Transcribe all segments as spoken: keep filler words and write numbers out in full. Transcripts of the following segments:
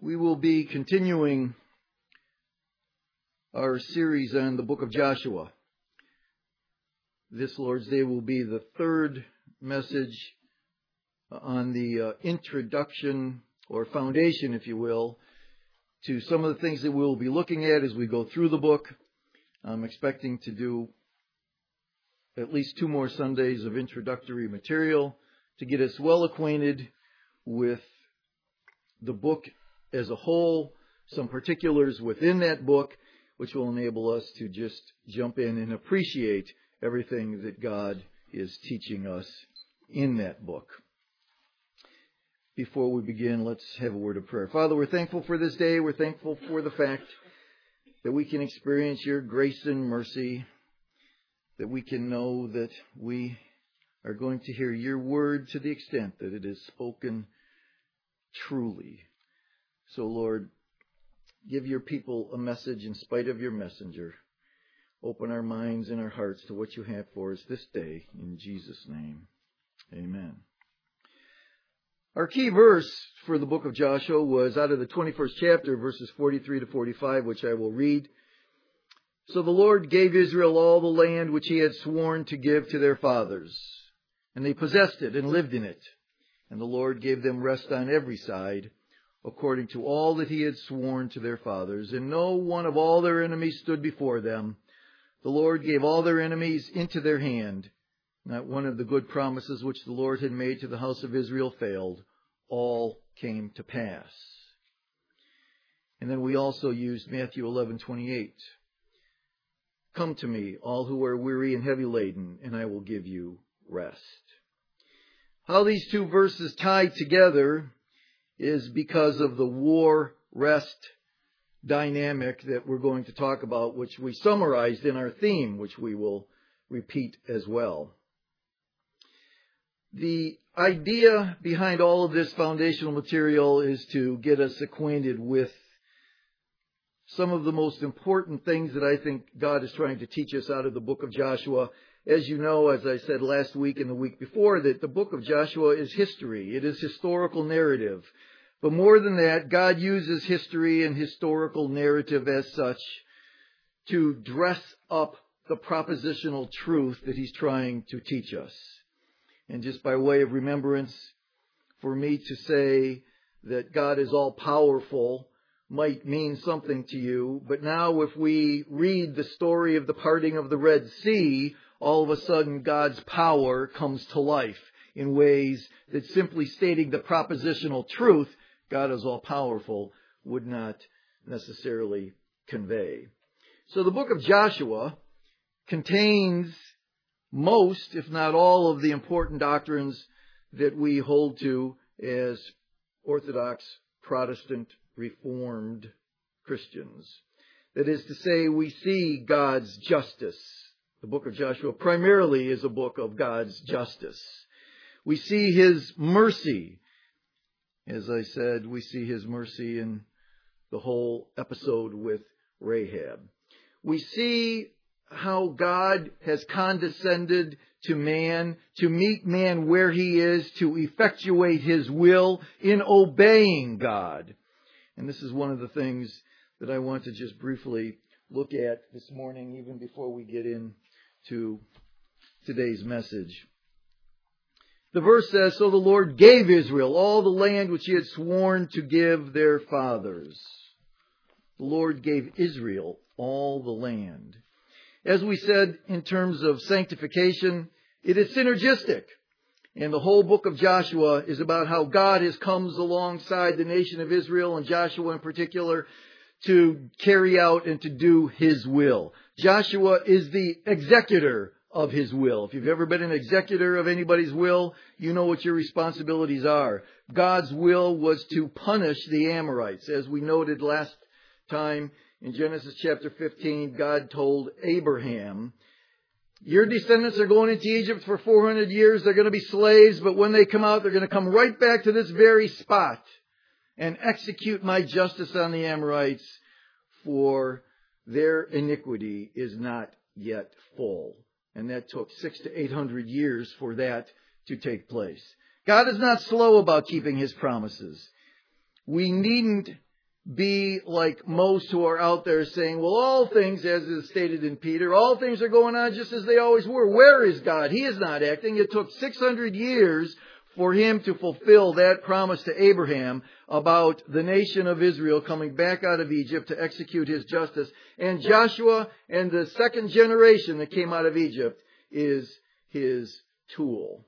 We will be continuing our series on the book of Joshua. This Lord's Day will be the third message on the uh, introduction or foundation, if you will, to some of the things that we'll be looking at as we go through the book. I'm expecting to do at least two more Sundays of introductory material to get us well acquainted with the book as a whole, some particulars within that book, which will enable us to just jump in and appreciate everything that God is teaching us in that book. Before we begin, let's have a word of prayer. Father, we're thankful for this day. We're thankful for the fact that we can experience your grace and mercy, that we can know that we are going to hear your word to the extent that it is spoken truly. So, Lord, give your people a message in spite of your messenger. Open our minds and our hearts to what you have for us this day. In Jesus' name, amen. Our key verse for the book of Joshua was out of the twenty-first chapter, verses forty-three to forty-five, which I will read. So the Lord gave Israel all the land which he had sworn to give to their fathers, and they possessed it and lived in it. And the Lord gave them rest on every side, according to all that he had sworn to their fathers. And no one of all their enemies stood before them. The Lord gave all their enemies into their hand. Not one of the good promises which the Lord had made to the house of Israel failed. All came to pass. And then we also used Matthew eleven twenty-eight. Come to me, all who are weary and heavy laden, and I will give you rest. How these two verses tie together is because of the war-rest dynamic that we're going to talk about, which we summarized in our theme, which we will repeat as well. The idea behind all of this foundational material is to get us acquainted with some of the most important things that I think God is trying to teach us out of the book of Joshua. As you know, as I said last week and the week before, that the book of Joshua is history. It is historical narrative. But more than that, God uses history and historical narrative as such to dress up the propositional truth that he's trying to teach us. And just by way of remembrance, for me to say that God is all-powerful might mean something to you. But now if we read the story of the parting of the Red Sea, all of a sudden God's power comes to life in ways that simply stating the propositional truth, God is all-powerful, would not necessarily convey. So the book of Joshua contains most, if not all, of the important doctrines that we hold to as Orthodox, Protestant, Reformed Christians. That is to say, we see God's justice. The book of Joshua primarily is a book of God's justice. We see his mercy. As I said, we see his mercy in the whole episode with Rahab. We see how God has condescended to man, to meet man where he is, to effectuate his will in obeying God. And this is one of the things that I want to just briefly look at this morning, even before we get into today's message. The verse says, so the Lord gave Israel all the land which he had sworn to give their fathers. The Lord gave Israel all the land. As we said, in terms of sanctification, it is synergistic. And the whole book of Joshua is about how God has comes alongside the nation of Israel, and Joshua in particular, to carry out and to do his will. Joshua is the executor of his will. If you've ever been an executor of anybody's will, you know what your responsibilities are. God's will was to punish the Amorites. As we noted last time in Genesis chapter fifteen, God told Abraham, your descendants are going into Egypt for four hundred years. They're going to be slaves, but when they come out, they're going to come right back to this very spot and execute my justice on the Amorites, for their iniquity is not yet full. And that took six to eight hundred years for that to take place. God is not slow about keeping his promises. We needn't be like most who are out there saying, well, all things, as is stated in Peter, all things are going on just as they always were. Where is God? He is not acting. It took six hundred years for him to fulfill that promise to Abraham about the nation of Israel coming back out of Egypt to execute his justice. And Joshua and the second generation that came out of Egypt is his tool.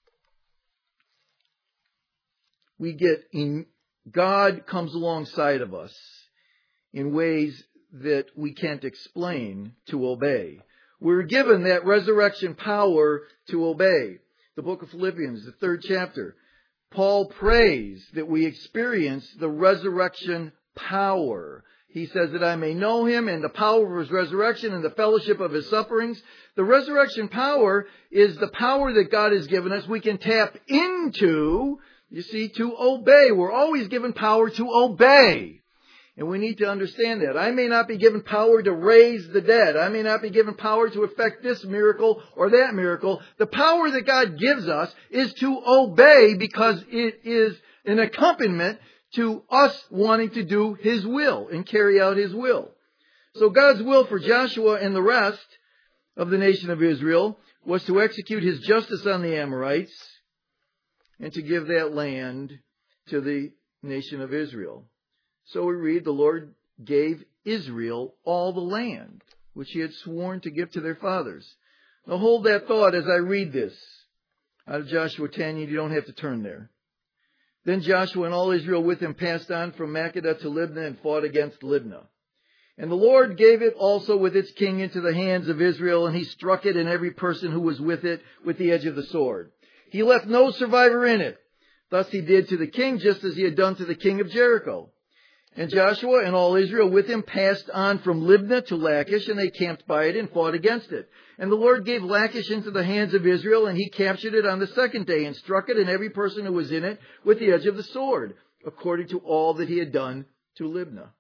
We get in, God comes alongside of us in ways that we can't explain to obey. We're given that resurrection power to obey. The book of Philippians, the third chapter, Paul prays that we experience the resurrection power. He says that I may know him and the power of his resurrection and the fellowship of his sufferings. The resurrection power is the power that God has given us. We can tap into, you see, to obey. We're always given power to obey. And we need to understand that. I may not be given power to raise the dead. I may not be given power to effect this miracle or that miracle. The power that God gives us is to obey because it is an accompaniment to us wanting to do his will and carry out his will. So God's will for Joshua and the rest of the nation of Israel was to execute his justice on the Amorites and to give that land to the nation of Israel. So we read, the Lord gave Israel all the land, which he had sworn to give to their fathers. Now hold that thought as I read this out of Joshua ten. You don't have to turn there. Then Joshua and all Israel with him passed on from Makkedah to Libnah and fought against Libnah. And the Lord gave it also with its king into the hands of Israel, and he struck it and every person who was with it with the edge of the sword. He left no survivor in it. Thus he did to the king just as he had done to the king of Jericho. And Joshua and all Israel with him passed on from Libnah to Lachish, and they camped by it and fought against it. And the Lord gave Lachish into the hands of Israel, and he captured it on the second day, and struck it and every person who was in it with the edge of the sword, according to all that he had done to Libnah.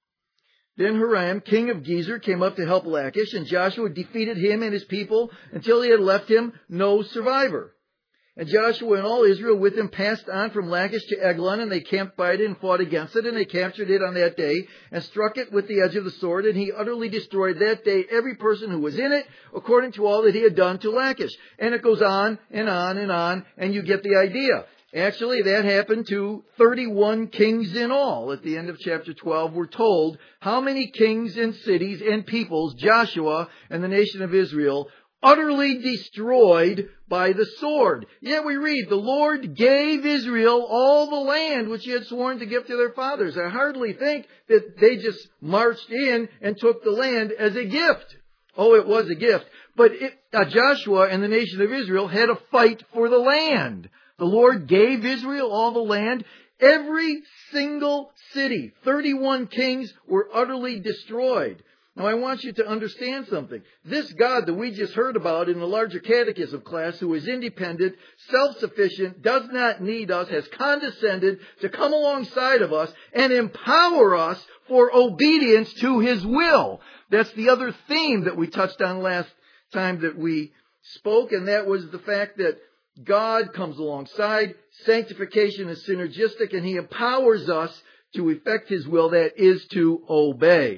Then Hiram, king of Gezer, came up to help Lachish, and Joshua defeated him and his people until he had left him no survivor. And Joshua and all Israel with him passed on from Lachish to Eglon, and they camped by it and fought against it, and they captured it on that day, and struck it with the edge of the sword, and he utterly destroyed that day every person who was in it, according to all that he had done to Lachish. And it goes on and on and on, and you get the idea. Actually, that happened to thirty-one kings in all. At the end of chapter twelve, we're told how many kings and cities and peoples Joshua and the nation of Israel utterly destroyed by the sword. Yet we read, the Lord gave Israel all the land which he had sworn to give to their fathers. I hardly think that they just marched in and took the land as a gift. Oh, it was a gift. But it, uh, Joshua and the nation of Israel had a fight for the land. The Lord gave Israel all the land. Every single city, thirty-one kings, were utterly destroyed. Now, I want you to understand something. This God that we just heard about in the larger catechism class, who is independent, self-sufficient, does not need us, has condescended to come alongside of us and empower us for obedience to his will. That's the other theme that we touched on last time that we spoke, and that was the fact that God comes alongside. Sanctification is synergistic, and he empowers us to effect his will, that is to obey.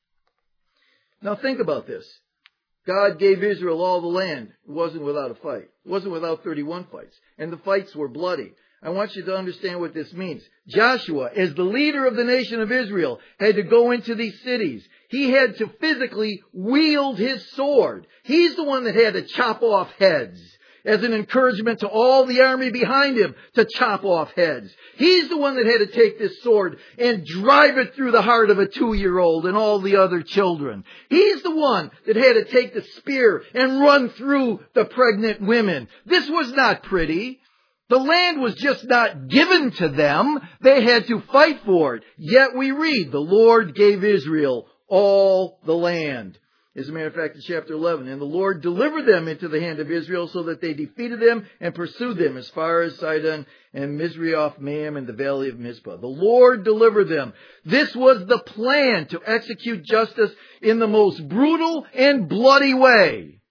Now think about this. God gave Israel all the land. It wasn't without a fight. It wasn't without thirty-one fights. And the fights were bloody. I want you to understand what this means. Joshua, as the leader of the nation of Israel, had to go into these cities. He had to physically wield his sword. He's the one that had to chop off heads, as an encouragement to all the army behind him to chop off heads. He's the one that had to take this sword and drive it through the heart of a two-year-old and all the other children. He's the one that had to take the spear and run through the pregnant women. This was not pretty. The land was just not given to them. They had to fight for it. Yet we read, the Lord gave Israel all the land. As a matter of fact, in chapter eleven, and the Lord delivered them into the hand of Israel so that they defeated them and pursued them as far as Sidon and Misrioth Maim and the valley of Mizpah. The Lord delivered them. This was the plan to execute justice in the most brutal and bloody way.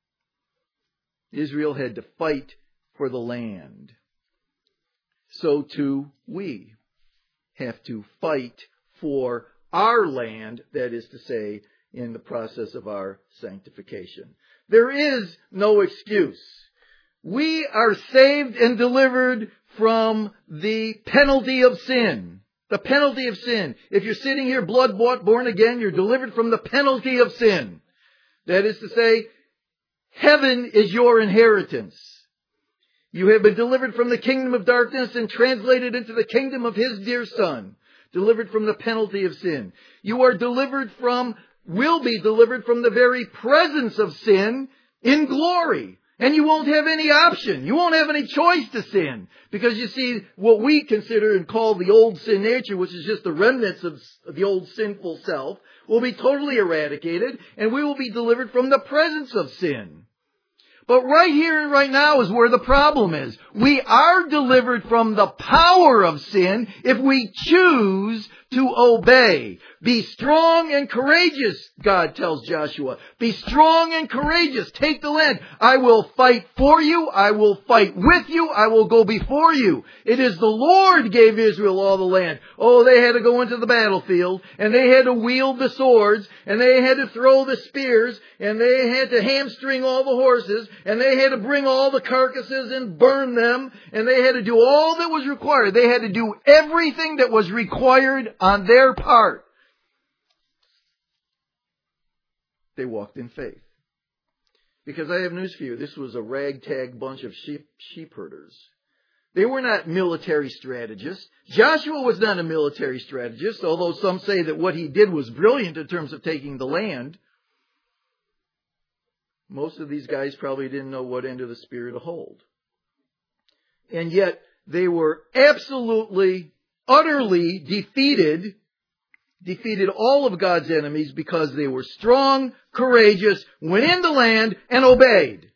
Israel had to fight for the land. So too we have to fight for our land, that is to say, in the process of our sanctification. There is no excuse. We are saved and delivered from the penalty of sin. The penalty of sin. If you're sitting here blood-bought, born again, you're delivered from the penalty of sin. That is to say, heaven is your inheritance. You have been delivered from the kingdom of darkness and translated into the kingdom of His dear Son. Delivered from the penalty of sin. You are delivered from, will be delivered from the very presence of sin in glory. And you won't have any option. You won't have any choice to sin. Because you see, what we consider and call the old sin nature, which is just the remnants of the old sinful self, will be totally eradicated, and we will be delivered from the presence of sin. But right here and right now is where the problem is. We are delivered from the power of sin if we choose to obey. Be strong and courageous, God tells Joshua. Be strong and courageous. Take the land. I will fight for you. I will fight with you. I will go before you. It is the Lord gave Israel all the land. Oh, they had to go into the battlefield, and they had to wield the swords, and they had to throw the spears, and they had to hamstring all the horses, and they had to bring all the carcasses and burn them, and they had to do all that was required. They had to do everything that was required on their part. They walked in faith. Because I have news for you, this was a ragtag bunch of sheep, sheep herders. They were not military strategists. Joshua was not a military strategist, although some say that what he did was brilliant in terms of taking the land. Most of these guys probably didn't know what end of the spear to hold. And yet, they were absolutely, utterly defeated, defeated all of God's enemies because they were strong, courageous, went in the land, and obeyed.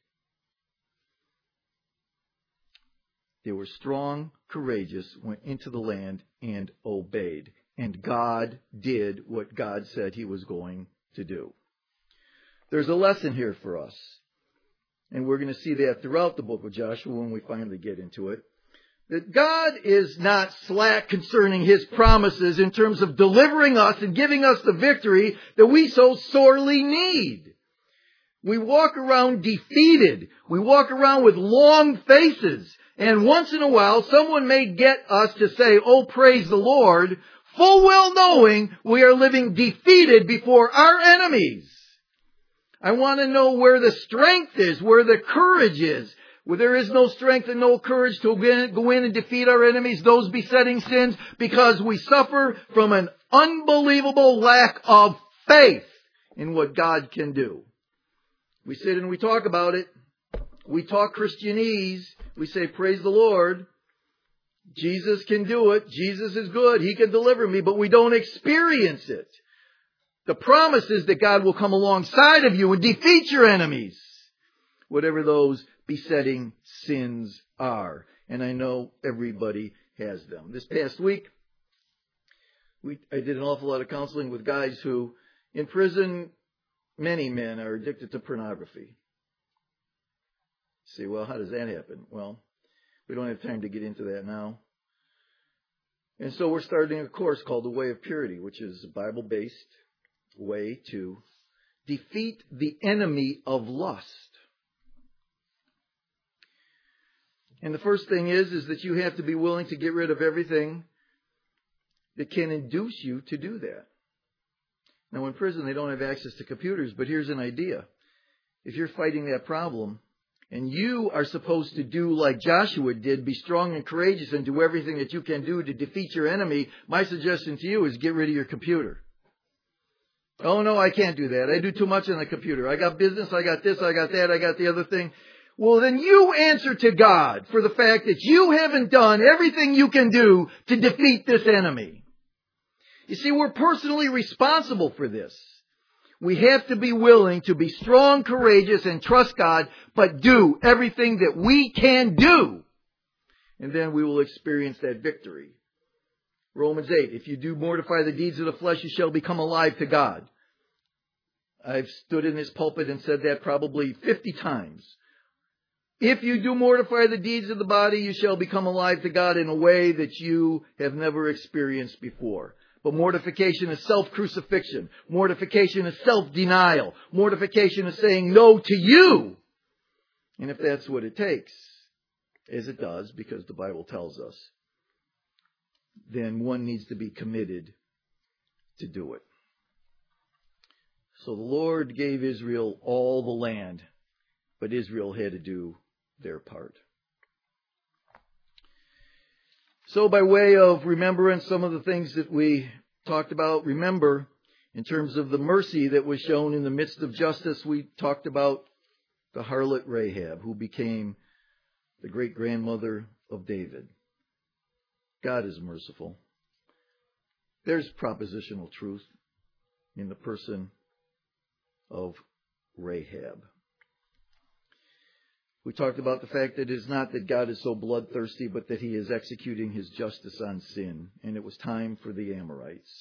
They were strong, courageous, went into the land, and obeyed. And God did what God said He was going to do. There's a lesson here for us. And we're going to see that throughout the book of Joshua when we finally get into it. That God is not slack concerning His promises in terms of delivering us and giving us the victory that we so sorely need. We walk around defeated. We walk around with long faces. And once in a while, someone may get us to say, "Oh, praise the Lord," full well knowing we are living defeated before our enemies. I want to know where the strength is, where the courage is. Where there is no strength and no courage to go in and defeat our enemies, those besetting sins, because we suffer from an unbelievable lack of faith in what God can do. We sit and we talk about it. We talk Christianese. We say, "Praise the Lord. Jesus can do it. Jesus is good. He can deliver me," but we don't experience it. The promise is that God will come alongside of you and defeat your enemies, whatever those besetting sins are. And I know everybody has them. This past week, we, I did an awful lot of counseling with guys who, in prison, many men are addicted to pornography. You say, well, how does that happen? Well, we don't have time to get into that now. And so we're starting a course called The Way of Purity, which is a Bible-based way to defeat the enemy of lust. And the first thing is, is that you have to be willing to get rid of everything that can induce you to do that. Now, in prison, they don't have access to computers, but here's an idea. If you're fighting that problem, and you are supposed to do like Joshua did, be strong and courageous and do everything that you can do to defeat your enemy, my suggestion to you is get rid of your computer. Oh, no, I can't do that. I do too much on the computer. I got business, I got this, I got that, I got the other thing. Well, then you answer to God for the fact that you haven't done everything you can do to defeat this enemy. You see, we're personally responsible for this. We have to be willing to be strong, courageous, and trust God, but do everything that we can do. And then we will experience that victory. Romans eight, if you do mortify the deeds of the flesh, you shall become alive to God. I've stood in this pulpit and said that probably fifty times. If you do mortify the deeds of the body, you shall become alive to God in a way that you have never experienced before. But mortification is self-crucifixion. Mortification is self-denial. Mortification is saying no to you. And if that's what it takes, as it does, because the Bible tells us, then one needs to be committed to do it. So the Lord gave Israel all the land, but Israel had to do their part. So by way of remembrance, some of the things that we talked about, remember, in terms of the mercy that was shown in the midst of justice, we talked about the harlot Rahab, who became the great-grandmother of David. God is merciful. There's propositional truth in the person of Rahab. We talked about the fact that it is not that God is so bloodthirsty, but that He is executing His justice on sin. And it was time for the Amorites.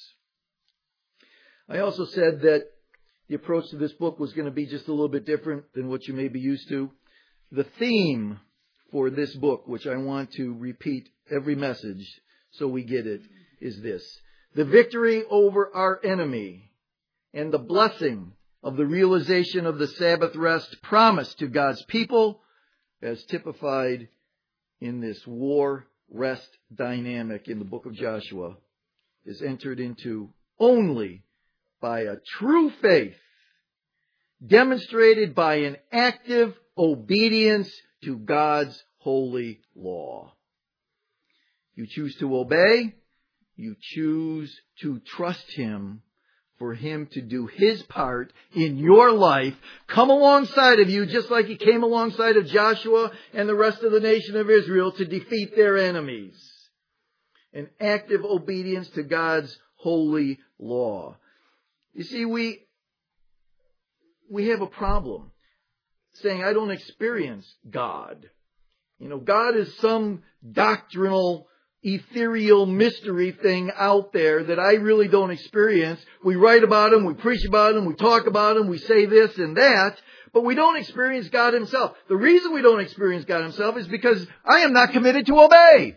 I also said that the approach to this book was going to be just a little bit different than what you may be used to. The theme for this book, which I want to repeat every message so we get it, is this. The victory over our enemy and the blessing of the realization of the Sabbath rest promised to God's people, as typified in this war-rest dynamic in the book of Joshua, is entered into only by a true faith, demonstrated by an active obedience to God's holy law. You choose to obey, you choose to trust Him, for Him to do His part in your life, come alongside of you just like He came alongside of Joshua and the rest of the nation of Israel to defeat their enemies. An active obedience to God's holy law. You see, we, we have a problem saying, I don't experience God. You know, God is some doctrinal ethereal mystery thing out there that I really don't experience. We write about Him, we preach about Him, we talk about Him, we say this and that, but we don't experience God Himself. The reason we don't experience God Himself is because I am not committed to obey.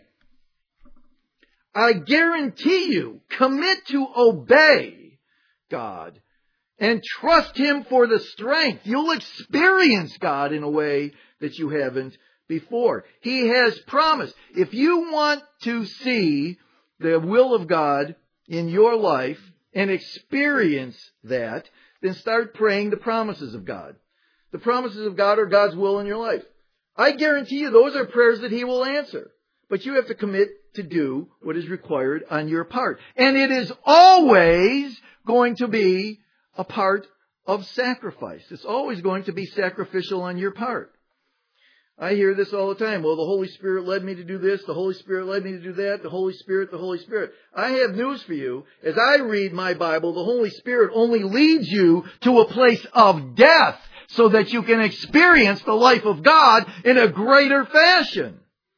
I guarantee you, commit to obey God and trust Him for the strength. You'll experience God in a way that you haven't before. He has promised. If you want to see the will of God in your life and experience that, then start praying the promises of God. The promises of God are God's will in your life. I guarantee you those are prayers that He will answer. But you have to commit to do what is required on your part. And it is always going to be a part of sacrifice. It's always going to be sacrificial on your part. I hear this all the time. Well, the Holy Spirit led me to do this. The Holy Spirit led me to do that. The Holy Spirit, the Holy Spirit. I have news for you. As I read my Bible, the Holy Spirit only leads you to a place of death so that you can experience the life of God in a greater fashion.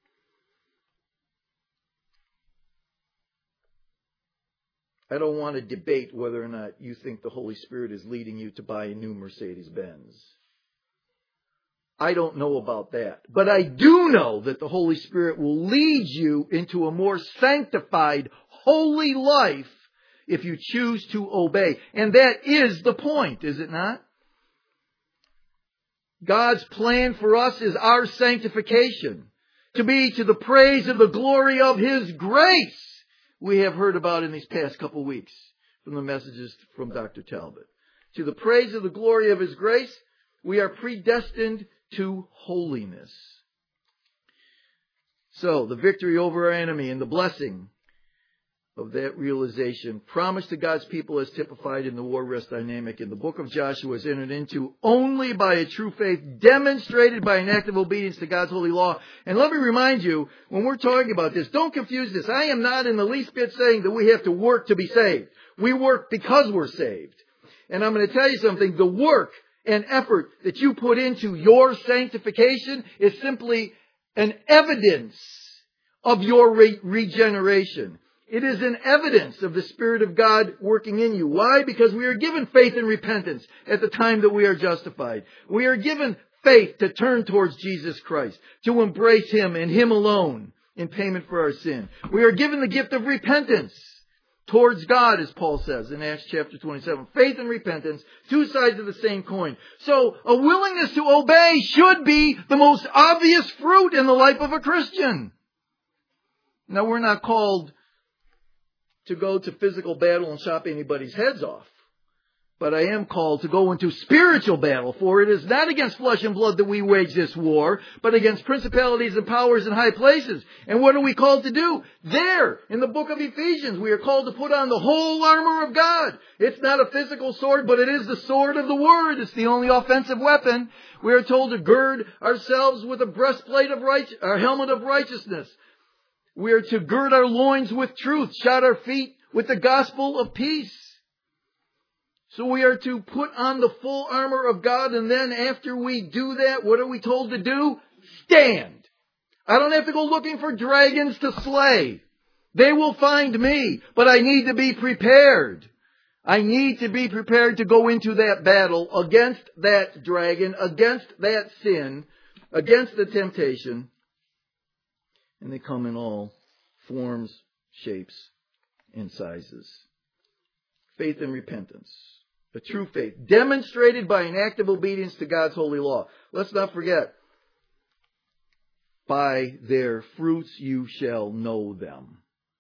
I don't want to debate whether or not you think the Holy Spirit is leading you to buy a new Mercedes-Benz. I don't know about that. But I do know that the Holy Spirit will lead you into a more sanctified, holy life if you choose to obey. And that is the point, is it not? God's plan for us is our sanctification, to be to the praise of the glory of His grace we have heard about in these past couple of weeks from the messages from Doctor Talbot. To the praise of the glory of His grace, we are predestined to holiness. So, the victory over our enemy and the blessing of that realization promised to God's people as typified in the war rest dynamic in the book of Joshua is entered into only by a true faith demonstrated by an active obedience to God's holy law. And let me remind you, when we're talking about this, don't confuse this. I am not in the least bit saying that we have to work to be saved. We work because we're saved. And I'm going to tell you something, the work and effort that you put into your sanctification is simply an evidence of your re- regeneration. It is an evidence of the Spirit of God working in you. Why? Because we are given faith and repentance at the time that we are justified. We are given faith to turn towards Jesus Christ, to embrace Him and Him alone in payment for our sin. We are given the gift of repentance towards God, as Paul says in Acts chapter twenty-seven. Faith and repentance, two sides of the same coin. So a willingness to obey should be the most obvious fruit in the life of a Christian. Now, we're not called to go to physical battle and chop anybody's heads off. But I am called to go into spiritual battle, for it is not against flesh and blood that we wage this war, but against principalities and powers in high places. And what are we called to do? There, in the book of Ephesians, we are called to put on the whole armor of God. It's not a physical sword, but it is the sword of the Word. It's the only offensive weapon. We are told to gird ourselves with a breastplate of right, our helmet of righteousness. We are to gird our loins with truth, shod our feet with the gospel of peace. So we are to put on the full armor of God, and then after we do that, what are we told to do? Stand. I don't have to go looking for dragons to slay. They will find me, but I need to be prepared. I need to be prepared to go into that battle against that dragon, against that sin, against the temptation. And they come in all forms, shapes, and sizes. Faith and repentance. A true faith, demonstrated by an active obedience to God's holy law. Let's not forget, by their fruits you shall know them.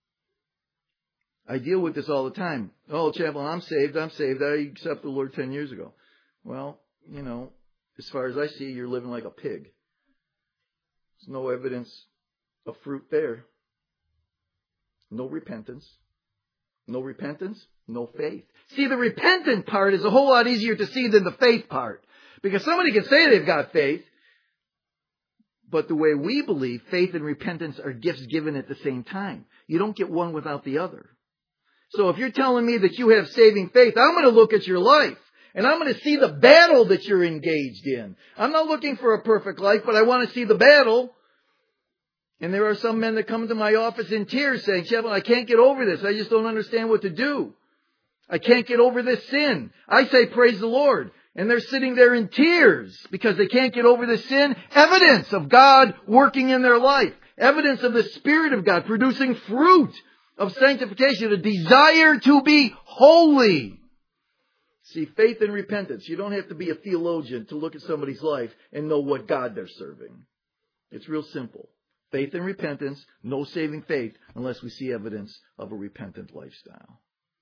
I deal with this all the time. Oh, Chaplain, I'm saved, I'm saved. I accepted the Lord ten years ago. Well, you know, as far as I see, you're living like a pig. There's no evidence of fruit there. No repentance. No repentance, no faith. See, the repentant part is a whole lot easier to see than the faith part. Because somebody can say they've got faith, but the way we believe, faith and repentance are gifts given at the same time. You don't get one without the other. So if you're telling me that you have saving faith, I'm going to look at your life. And I'm going to see the battle that you're engaged in. I'm not looking for a perfect life, but I want to see the battle. And there are some men that come to my office in tears saying, Chaplain, I can't get over this. I just don't understand what to do. I can't get over this sin. I say, praise the Lord. And they're sitting there in tears because they can't get over this sin. Evidence of God working in their life. Evidence of the Spirit of God producing fruit of sanctification, a desire to be holy. See, faith and repentance. You don't have to be a theologian to look at somebody's life and know what God they're serving. It's real simple. Faith and repentance, no saving faith unless we see evidence of a repentant lifestyle.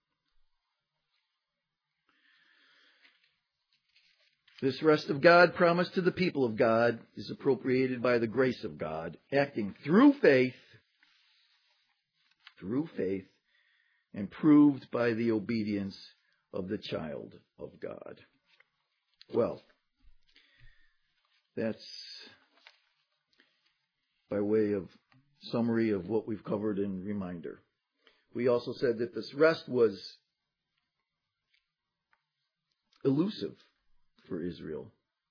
This rest of God promised to the people of God is appropriated by the grace of God, acting through faith, through faith, and proved by the obedience of the child of God. Well, that's by way of summary of what we've covered and reminder. We also said that this rest was elusive for Israel.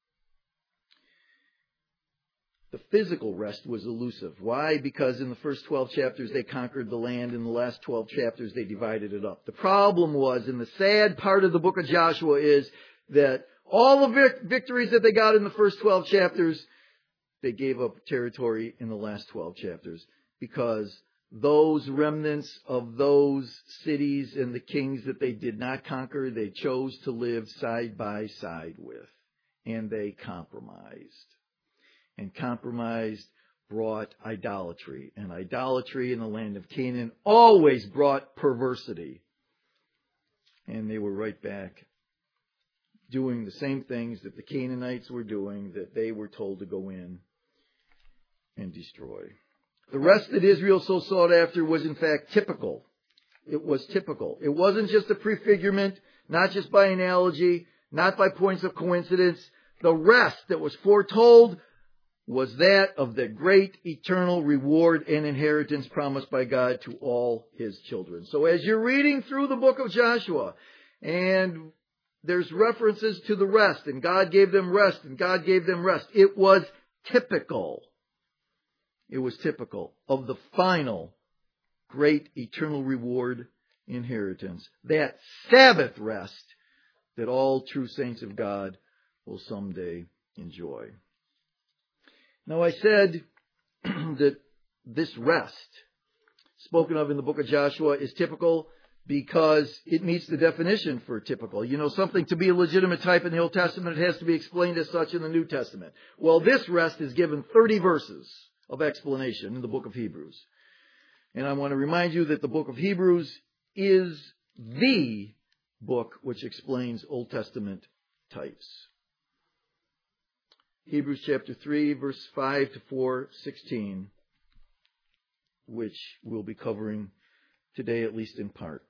The physical rest was elusive. Why? Because in the first twelve chapters they conquered the land. In the last twelve chapters they divided it up. The problem was, and the sad part of the book of Joshua is that all the vic- victories that they got in the first twelve chapters, they gave up territory in the last twelve chapters because those remnants of those cities and the kings that they did not conquer, they chose to live side by side with. And they compromised. And compromised brought idolatry. And idolatry in the land of Canaan always brought perversity. And they were right back doing the same things that the Canaanites were doing, that they were told to go in and destroy. The rest that Israel so sought after was in fact typical. It was typical. It wasn't just a prefigurement, not just by analogy, not by points of coincidence. The rest that was foretold was that of the great eternal reward and inheritance promised by God to all His children. So as you're reading through the book of Joshua, and there's references to the rest, and God gave them rest, and God gave them rest, it was typical. It was typical of the final great eternal reward inheritance, that Sabbath rest that all true saints of God will someday enjoy. Now I said that this rest spoken of in the book of Joshua is typical. because it meets the definition for typical. You know, something to be a legitimate type in the Old Testament, it has to be explained as such in the New Testament. Well, this rest is given thirty verses of explanation in the book of Hebrews. And I want to remind you that the book of Hebrews is the book which explains Old Testament types. Hebrews chapter three, verse five to four sixteen, which we'll be covering today, at least in part,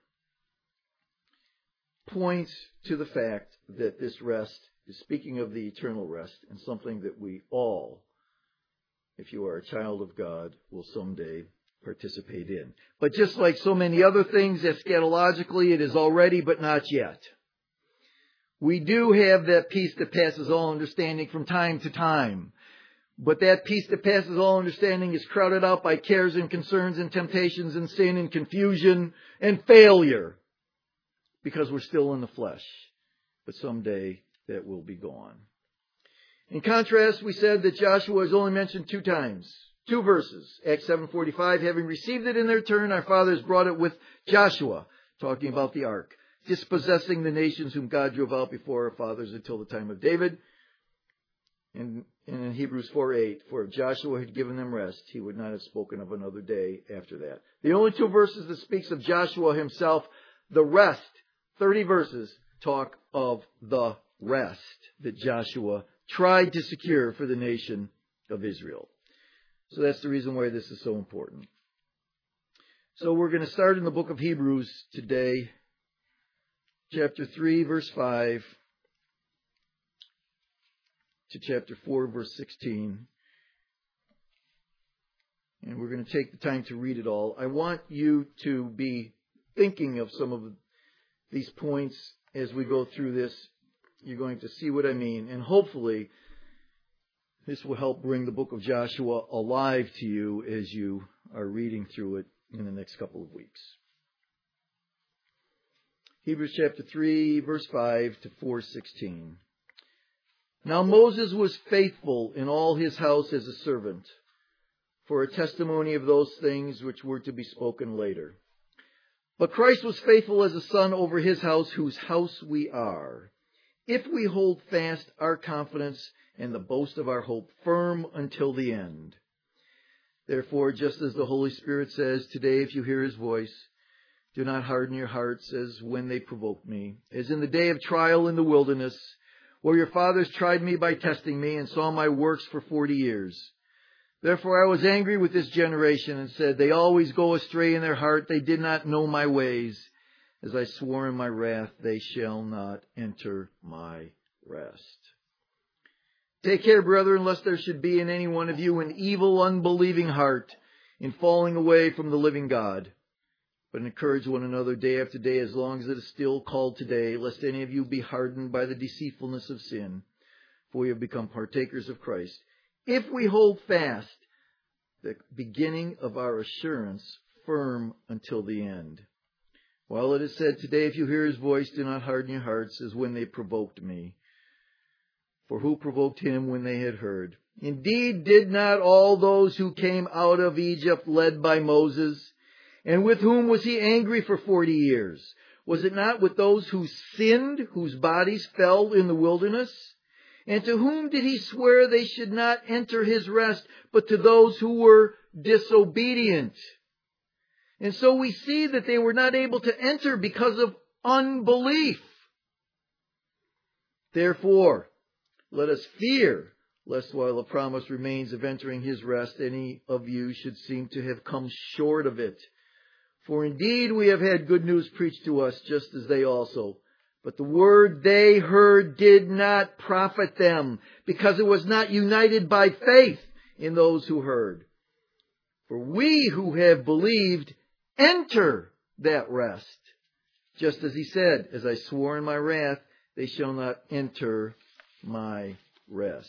points to the fact that this rest is speaking of the eternal rest and something that we all, if you are a child of God, will someday participate in. But just like so many other things, eschatologically, it is already but not yet. We do have that peace that passes all understanding from time to time. But that peace that passes all understanding is crowded out by cares and concerns and temptations and sin and confusion and failure. Because we're still in the flesh. But someday that will be gone. In contrast, we said that Joshua is only mentioned two times. Two verses. Acts seven forty-five, having received it in their turn, our fathers brought it with Joshua, talking about the ark, dispossessing the nations whom God drove out before our fathers until the time of David. And, and in Hebrews four eight, for if Joshua had given them rest, he would not have spoken of another day after that. The only two verses that speaks of Joshua himself, the rest, thirty verses, talk of the rest that Joshua tried to secure for the nation of Israel. So that's the reason why this is so important. So we're going to start in the book of Hebrews today, chapter three, verse five, to chapter four, verse sixteen. And we're going to take the time to read it all. I want you to be thinking of some of these points as we go through this. You're going to see what I mean. And hopefully, this will help bring the book of Joshua alive to you as you are reading through it in the next couple of weeks. Hebrews chapter three, verse five to four sixteen. Now Moses was faithful in all his house as a servant, for a testimony of those things which were to be spoken later. But Christ was faithful as a son over his house, whose house we are, if we hold fast our confidence and the boast of our hope firm until the end. Therefore, just as the Holy Spirit says, today if you hear his voice, do not harden your hearts as when they provoked me, as in the day of trial in the wilderness, where your fathers tried me by testing me and saw my works for forty years. Therefore I was angry with this generation and said, they always go astray in their heart. They did not know my ways. As I swore in my wrath, they shall not enter my rest. Take care, brethren, lest there should be in any one of you an evil, unbelieving heart in falling away from the living God. But encourage one another day after day, as long as it is still called today, lest any of you be hardened by the deceitfulness of sin, for we have become partakers of Christ. If we hold fast the beginning of our assurance firm until the end. While it is said, today if you hear his voice, do not harden your hearts as when they provoked me. For who provoked him when they had heard? Indeed, did not all those who came out of Egypt led by Moses? And with whom was he angry for forty years? Was it not with those who sinned, whose bodies fell in the wilderness? And to whom did he swear they should not enter his rest, but to those who were disobedient? And so we see that they were not able to enter because of unbelief. Therefore, let us fear, lest while the promise remains of entering his rest, any of you should seem to have come short of it. For indeed we have had good news preached to us, just as they also. But the word they heard did not profit them, because it was not united by faith in those who heard. For we who have believed enter that rest. Just as he said, as I swore in my wrath, they shall not enter my rest.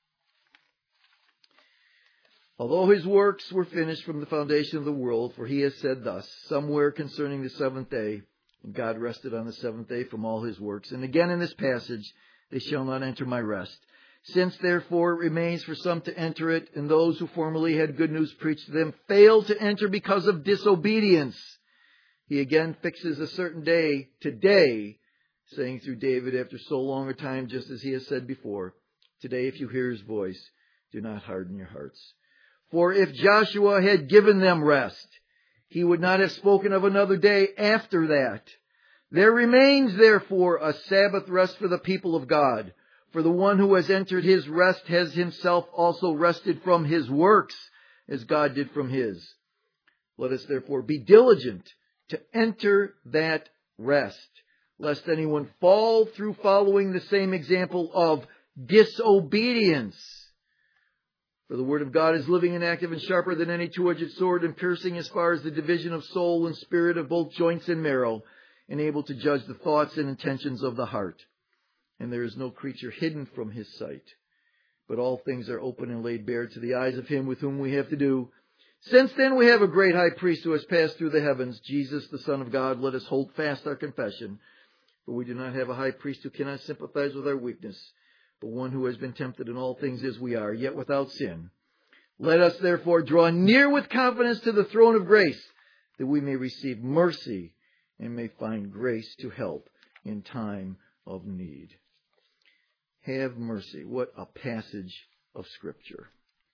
Although his works were finished from the foundation of the world, for he has said thus, somewhere concerning the seventh day, and God rested on the seventh day from all his works. And again in this passage, they shall not enter my rest. Since therefore it remains for some to enter it, and those who formerly had good news preached to them failed to enter because of disobedience. He again fixes a certain day, today, saying through David after so long a time, just as he has said before, today if you hear his voice, do not harden your hearts. For if Joshua had given them rest, he would not have spoken of another day after that. There remains therefore a Sabbath rest for the people of God. For the one who has entered his rest has himself also rested from his works, as God did from his. Let us therefore be diligent to enter that rest, lest anyone fall through following the same example of disobedience. For the word of God is living and active and sharper than any two-edged sword, and piercing as far as the division of soul and spirit, of both joints and marrow, and able to judge the thoughts and intentions of the heart. And there is no creature hidden from his sight, but all things are open and laid bare to the eyes of him with whom we have to do. Since then we have a great high priest who has passed through the heavens, Jesus the Son of God. Let us hold fast our confession. For we do not have a high priest who cannot sympathize with our weakness, but one who has been tempted in all things as we are, yet without sin. Let us therefore draw near with confidence to the throne of grace, that we may receive mercy and may find grace to help in time of need. Have mercy. What a passage of Scripture.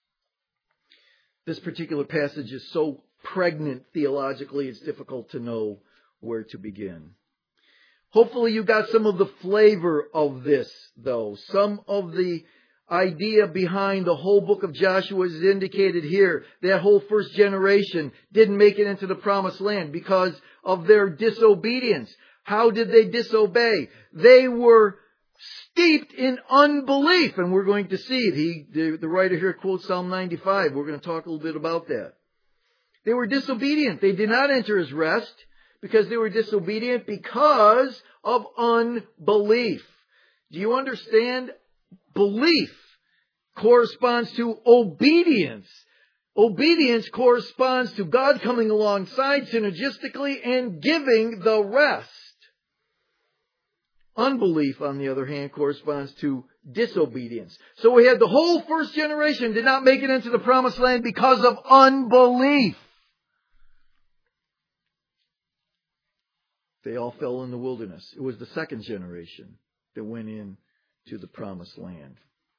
This particular passage is so pregnant theologically, it's difficult to know where to begin. Hopefully you got some of the flavor of this, though. Some of the idea behind the whole book of Joshua is indicated here. That whole first generation didn't make it into the promised land because of their disobedience. How did they disobey? They were steeped in unbelief, and we're going to see it. He, the, the writer here quotes Psalm ninety-five. We're going to talk a little bit about that. They were disobedient. They did not enter his rest because they were disobedient because of unbelief. Do you understand? Belief corresponds to obedience. Obedience corresponds to God coming alongside synergistically and giving the rest. Unbelief, on the other hand, corresponds to disobedience. So we had the whole first generation did not make it into the promised land because of unbelief. They all fell in the wilderness. It was the second generation that went in to the promised land.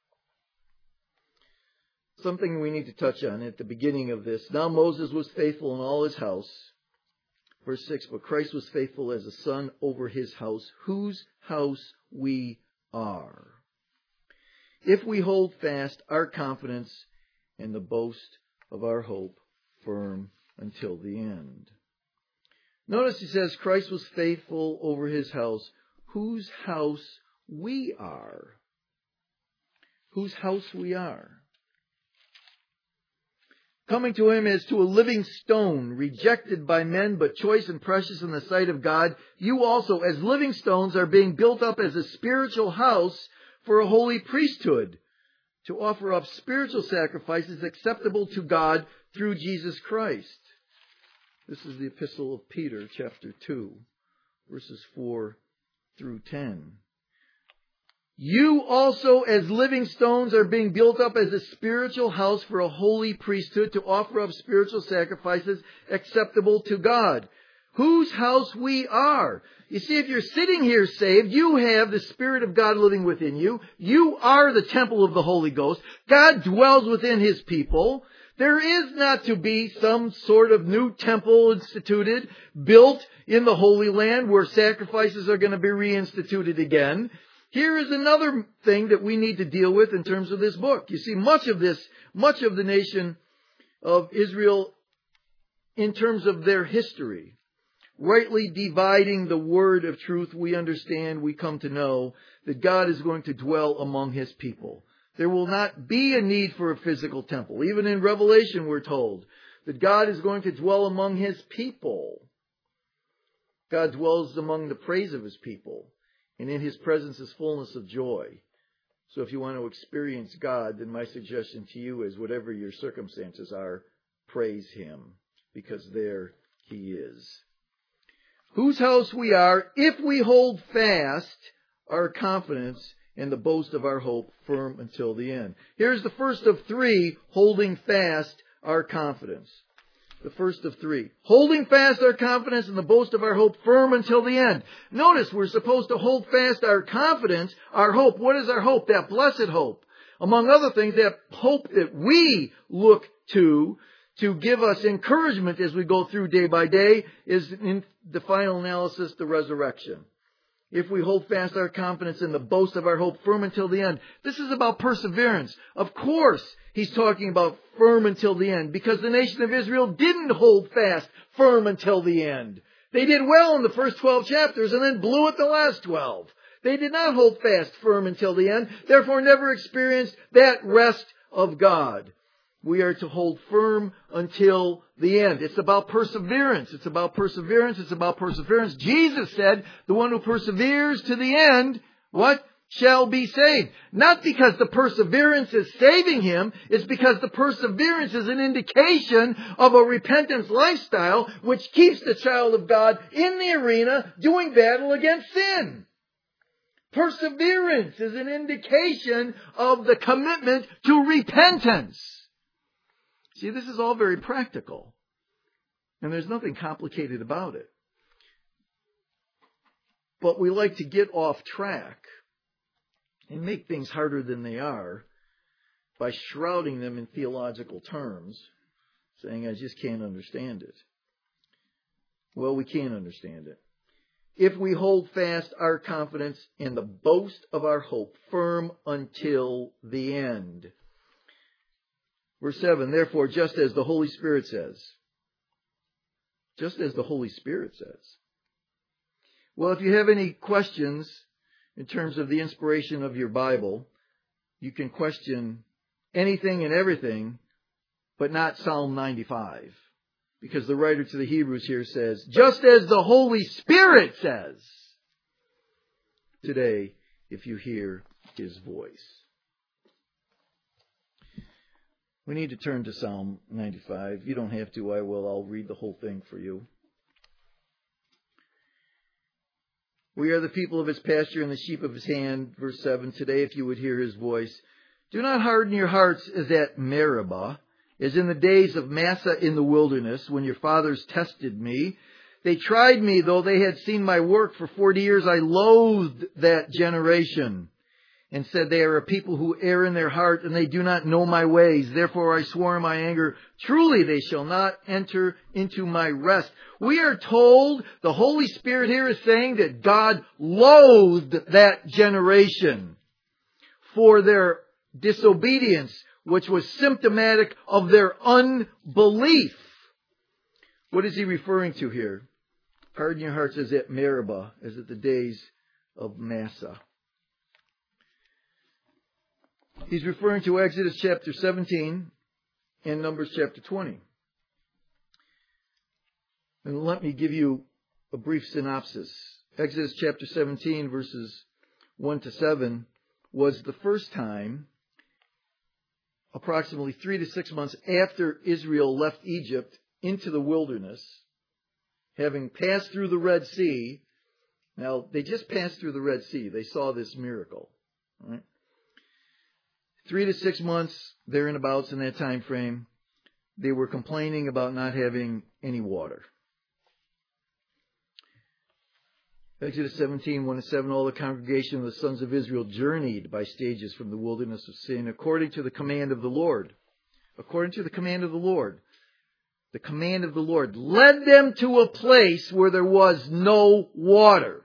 Something we need to touch on at the beginning of this. Now Moses was faithful in all his house. Verse six, but Christ was faithful as a son over his house, whose house we are, if we hold fast our confidence and the boast of our hope firm until the end. Notice he says Christ was faithful over his house, whose house we are. Whose house we are. Coming to him as to a living stone, rejected by men, but choice and precious in the sight of God, you also, as living stones, are being built up as a spiritual house for a holy priesthood, to offer up spiritual sacrifices acceptable to God through Jesus Christ. This is the epistle of Peter, chapter two, verses four through ten. You also, as living stones, are being built up as a spiritual house for a holy priesthood, to offer up spiritual sacrifices acceptable to God, whose house we are. You see, if you're sitting here saved, you have the Spirit of God living within you. You are the temple of the Holy Ghost. God dwells within his people. There is not to be some sort of new temple instituted, built in the Holy Land where sacrifices are going to be reinstituted again. Here is another thing that we need to deal with in terms of this book. You see, much of this, much of the nation of Israel, in terms of their history, rightly dividing the word of truth, we understand, we come to know that God is going to dwell among his people. There will not be a need for a physical temple. Even in Revelation, we're told that God is going to dwell among his people. God dwells among the praise of his people. And in his presence is fullness of joy. So if you want to experience God, then my suggestion to you is whatever your circumstances are, praise him, because there he is. Whose house we are, if we hold fast our confidence and the boast of our hope firm until the end. Here's the first of three, holding fast our confidence. The first of three. Holding fast our confidence and the boast of our hope firm until the end. Notice we're supposed to hold fast our confidence, our hope. What is our hope? That blessed hope. Among other things, that hope that we look to to give us encouragement as we go through day by day is, in the final analysis, the resurrection. If we hold fast our confidence in the boast of our hope firm until the end. This is about perseverance. Of course, he's talking about firm until the end, because the nation of Israel didn't hold fast firm until the end. They did well in the first twelve chapters and then blew it the last twelve. They did not hold fast firm until the end, therefore never experienced that rest of God. We are to hold firm until the end. It's about perseverance. It's about perseverance. It's about perseverance. Jesus said, the one who perseveres to the end, what? Shall be saved. Not because the perseverance is saving him, it's because the perseverance is an indication of a repentance lifestyle which keeps the child of God in the arena doing battle against sin. Perseverance is an indication of the commitment to repentance. See, this is all very practical. And there's nothing complicated about it. But we like to get off track and make things harder than they are by shrouding them in theological terms, saying, I just can't understand it. Well, we can understand it. If we hold fast our confidence in the boast of our hope firm until the end. Verse seven, therefore, just as the Holy Spirit says. Just as the Holy Spirit says. Well, if you have any questions in terms of the inspiration of your Bible, you can question anything and everything, but not Psalm ninety-five. Because the writer to the Hebrews here says, just as the Holy Spirit says. Today, if you hear His voice. We need to turn to Psalm ninety-five. You don't have to, I will. I'll read the whole thing for you. We are the people of His pasture and the sheep of His hand. Verse seven, today if you would hear His voice, do not harden your hearts as at Meribah, as in the days of Massah in the wilderness, when your fathers tested me. They tried me, though they had seen my work for forty years. I loathed that generation, and said, they are a people who err in their heart, and they do not know my ways. Therefore I swore in my anger, truly they shall not enter into my rest. We are told, the Holy Spirit here is saying that God loathed that generation for their disobedience, which was symptomatic of their unbelief. What is he referring to here? Harden your hearts as at Meribah, as at the days of Massah. He's referring to Exodus chapter seventeen and Numbers chapter twenty. And let me give you a brief synopsis. Exodus chapter seventeen, verses one to seven, was the first time, approximately three to six months after Israel left Egypt into the wilderness, having passed through the Red Sea. Now, they just passed through the Red Sea. They saw this miracle. Right? Three to six months, there and abouts in that time frame, they were complaining about not having any water. Exodus seventeen, one to seven, all the congregation of the sons of Israel journeyed by stages from the wilderness of Sin, according to the command of the Lord. According to the command of the Lord. The command of the Lord led them to a place where there was no water.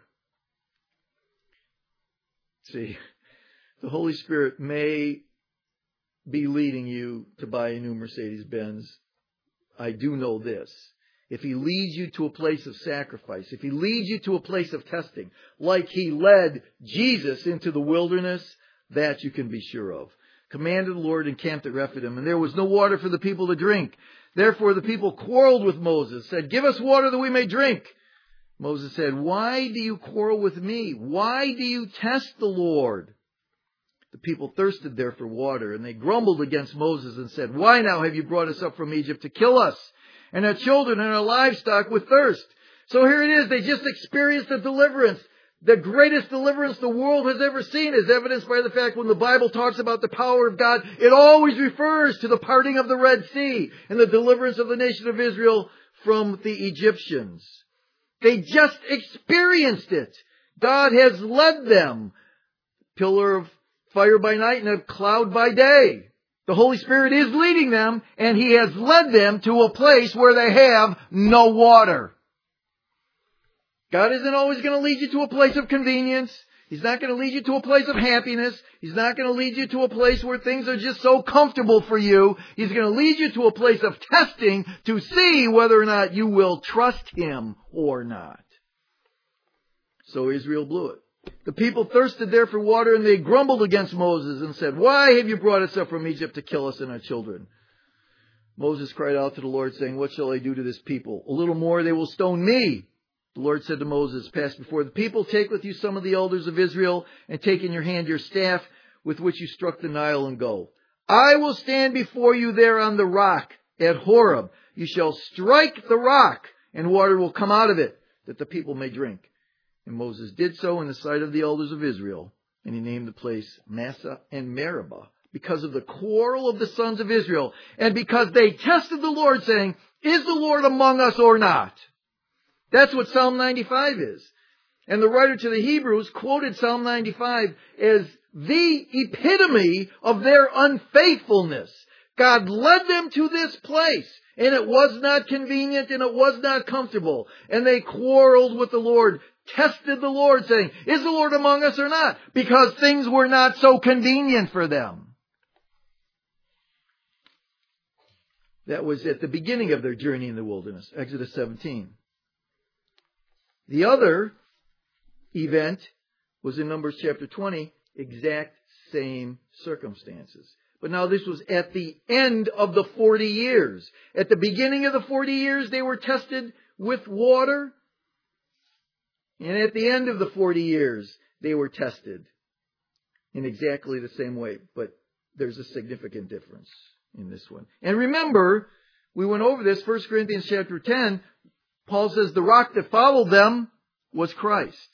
See, the Holy Spirit may be leading you to buy a new Mercedes-Benz. I do know this. If He leads you to a place of sacrifice, if He leads you to a place of testing, like He led Jesus into the wilderness, that you can be sure of. Command of the Lord encamped at Rephidim, and there was no water for the people to drink. Therefore the people quarreled with Moses, said, give us water that we may drink. Moses said, why do you quarrel with me? Why do you test the Lord? The people thirsted there for water, and they grumbled against Moses and said, why now have you brought us up from Egypt to kill us and our children and our livestock with thirst? So here it is. They just experienced a deliverance. the greatest deliverance the world has ever seen, is evidenced by the fact when the Bible talks about the power of God, it always refers to the parting of the Red Sea and the deliverance of the nation of Israel from the Egyptians. They just experienced it. God has led them. Pillar of fire by night and a cloud by day. The Holy Spirit is leading them, and He has led them to a place where they have no water. God isn't always going to lead you to a place of convenience. He's not going to lead you to a place of happiness. He's not going to lead you to a place where things are just so comfortable for you. He's going to lead you to a place of testing to see whether or not you will trust Him or not. So Israel blew it. The people thirsted there for water, and they grumbled against Moses and said, "Why have you brought us up from Egypt to kill us and our children?" Moses cried out to the Lord, saying, "What shall I do to this people? A little more, they will stone me." The Lord said to Moses, "Pass before the people, take with you some of the elders of Israel, and take in your hand your staff with which you struck the Nile, and go. I will stand before you there on the rock at Horeb. You shall strike the rock, and water will come out of it, that the people may drink." And Moses did so in the sight of the elders of Israel, and he named the place Massah and Meribah, because of the quarrel of the sons of Israel, and because they tested the Lord, saying, "Is the Lord among us or not?" That's what Psalm ninety-five is. And the writer to the Hebrews quoted Psalm ninety-five as the epitome of their unfaithfulness. God led them to this place, and it was not convenient and it was not comfortable. And they quarreled with the Lord, tested the Lord, saying, "Is the Lord among us or not?" Because things were not so convenient for them. That was at the beginning of their journey in the wilderness, Exodus seventeen. The other event was in Numbers chapter twenty, exact same circumstances. But now this was at the end of the forty years. At the beginning of the forty years, they were tested with water. And at the end of the forty years, they were tested in exactly the same way. But there's a significant difference in this one. And remember, we went over this, First Corinthians chapter ten. Paul says the rock that followed them was Christ.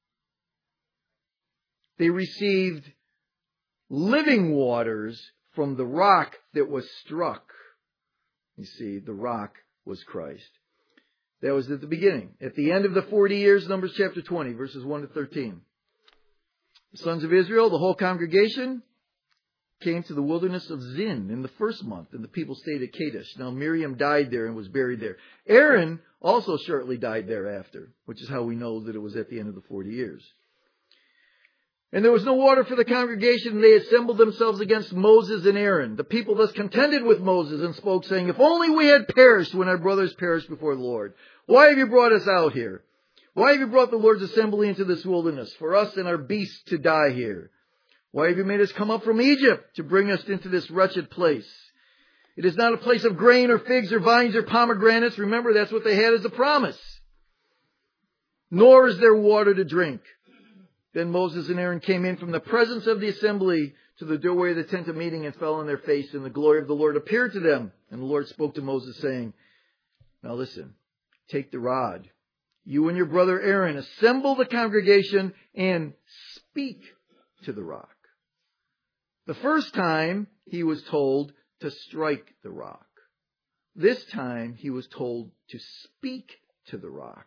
They received living waters from the rock that was struck. You see, the rock was Christ. That was at the beginning. At the end of the forty years, Numbers chapter twenty, verses one to thirteen. The sons of Israel, the whole congregation, came to the wilderness of Zin in the first month, and the people stayed at Kadesh. Now Miriam died there and was buried there. Aaron also shortly died thereafter, which is how we know that it was at the end of the forty years. And there was no water for the congregation, and they assembled themselves against Moses and Aaron. The people thus contended with Moses and spoke, saying, "If only we had perished when our brothers perished before the Lord. Why have you brought us out here? Why have you brought the Lord's assembly into this wilderness, for us and our beasts to die here? Why have you made us come up from Egypt to bring us into this wretched place? It is not a place of grain or figs or vines or pomegranates." Remember, that's what they had as a promise. "Nor is there water to drink." Then Moses and Aaron came in from the presence of the assembly to the doorway of the tent of meeting and fell on their face, and the glory of the Lord appeared to them. And the Lord spoke to Moses, saying, "Now listen, take the rod. You and your brother Aaron assemble the congregation and speak to the rock." The first time he was told to strike the rock. This time he was told to speak to the rock,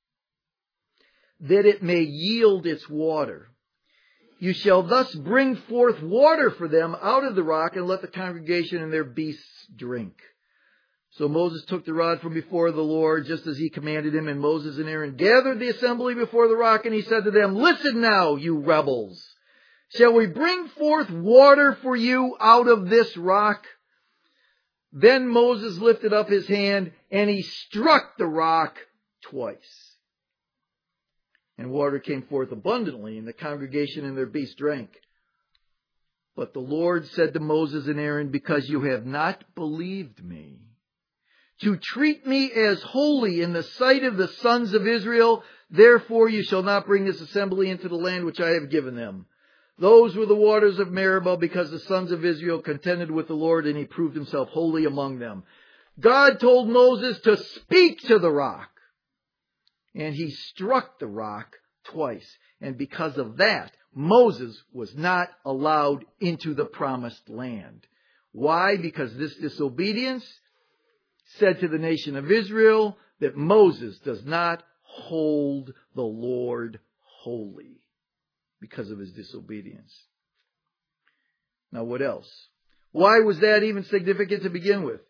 that it may yield its water. You shall thus bring forth water for them out of the rock, and let the congregation and their beasts drink. So Moses took the rod from before the Lord, just as he commanded him, and Moses and Aaron gathered the assembly before the rock, and he said to them, "Listen now, you rebels. Shall we bring forth water for you out of this rock?" Then Moses lifted up his hand, and he struck the rock twice. And water came forth abundantly, and the congregation and their beasts drank. But the Lord said to Moses and Aaron, "Because you have not believed me, to treat me as holy in the sight of the sons of Israel, therefore you shall not bring this assembly into the land which I have given them." Those were the waters of Meribah, because the sons of Israel contended with the Lord, and he proved himself holy among them. God told Moses to speak to the rock, and he struck the rock twice. And because of that, Moses was not allowed into the promised land. Why? Because this disobedience said to the nation of Israel that Moses does not hold the Lord holy because of his disobedience. Now what else? Why was that even significant to begin with?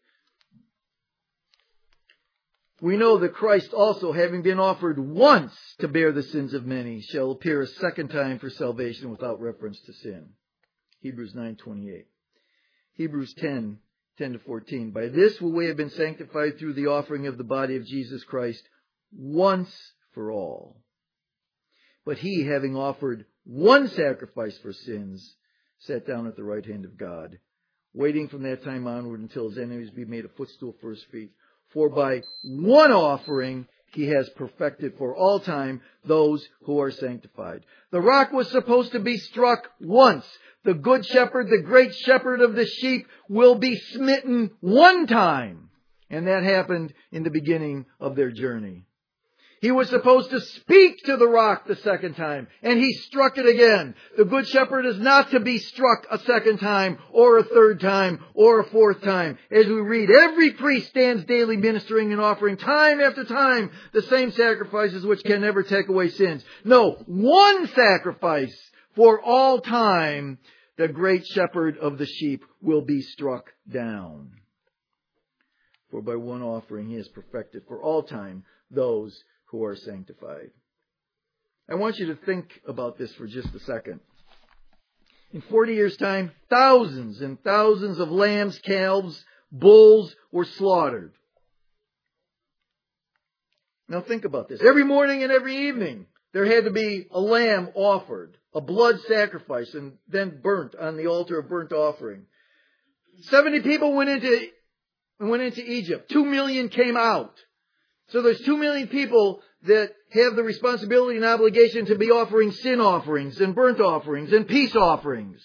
We know that Christ also, having been offered once to bear the sins of many, shall appear a second time for salvation without reference to sin. Hebrews nine twenty-eight. Hebrews ten, ten to fourteen. By this will we have been sanctified through the offering of the body of Jesus Christ once for all. But he, having offered one sacrifice for sins, sat down at the right hand of God, waiting from that time onward until his enemies be made a footstool for his feet. For by one offering he has perfected for all time those who are sanctified. The rock was supposed to be struck once. The good shepherd, the great shepherd of the sheep, will be smitten one time. And that happened in the beginning of their journey. He was supposed to speak to the rock the second time, and he struck it again. The good shepherd is not to be struck a second time, or a third time, or a fourth time. As we read, every priest stands daily ministering and offering time after time the same sacrifices which can never take away sins. No, one sacrifice for all time, the great shepherd of the sheep will be struck down. For by one offering he has perfected for all time those who are sanctified. I want you to think about this for just a second. In forty years' time, thousands and thousands of lambs, calves, bulls were slaughtered. Now think about this. Every morning and every evening, there had to be a lamb offered, a blood sacrifice, and then burnt on the altar of burnt offering. Seventy people went into, went into Egypt. Two million came out. So there's two million people that have the responsibility and obligation to be offering sin offerings and burnt offerings and peace offerings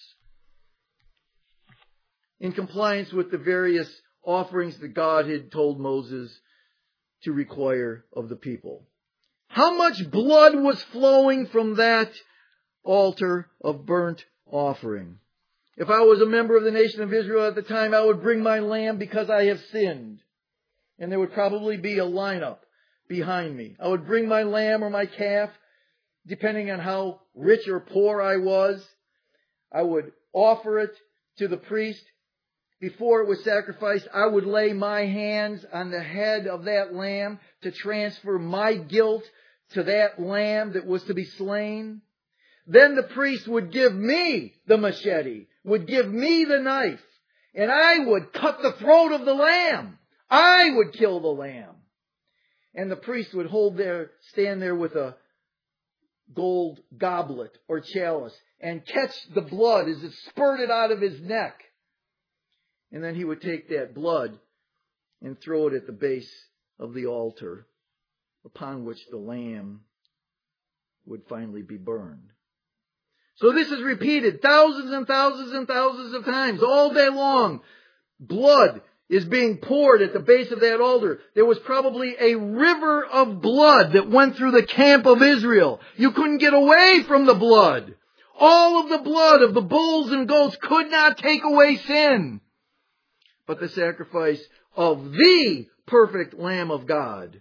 in compliance with the various offerings that God had told Moses to require of the people. How much blood was flowing from that altar of burnt offering? If I was a member of the nation of Israel at the time, I would bring my lamb because I have sinned. And there would probably be a lineup behind me. I would bring my lamb or my calf, depending on how rich or poor I was. I would offer it to the priest. Before it was sacrificed, I would lay my hands on the head of that lamb to transfer my guilt to that lamb that was to be slain. Then the priest would give me the machete, would give me the knife, and I would cut the throat of the lamb. I would kill the lamb. And the priest would hold there, stand there with a gold goblet or chalice and catch the blood as it spurted out of his neck. And then he would take that blood and throw it at the base of the altar upon which the lamb would finally be burned. So this is repeated thousands and thousands and thousands of times all day long. Blood is being poured at the base of that altar. There was probably a river of blood that went through the camp of Israel. You couldn't get away from the blood. All of the blood of the bulls and goats could not take away sin. But the sacrifice of the perfect Lamb of God,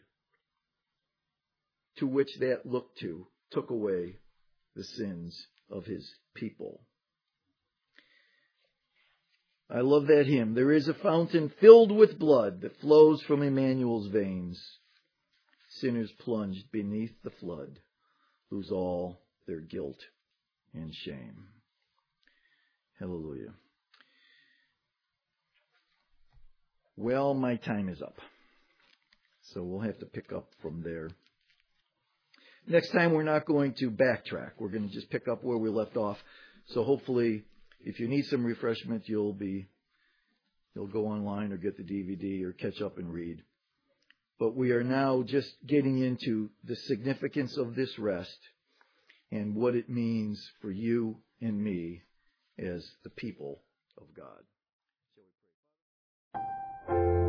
to which that looked to, took away the sins of his people. I love that hymn. There is a fountain filled with blood that flows from Emmanuel's veins. Sinners plunged beneath the flood lose all their guilt and shame. Hallelujah. Well, my time is up. So we'll have to pick up from there. Next time we're not going to backtrack. We're going to just pick up where we left off. So hopefully, if you need some refreshment, you'll be, you'll go online or get the D V D or catch up and read. But we are now just getting into the significance of this rest and what it means for you and me as the people of God.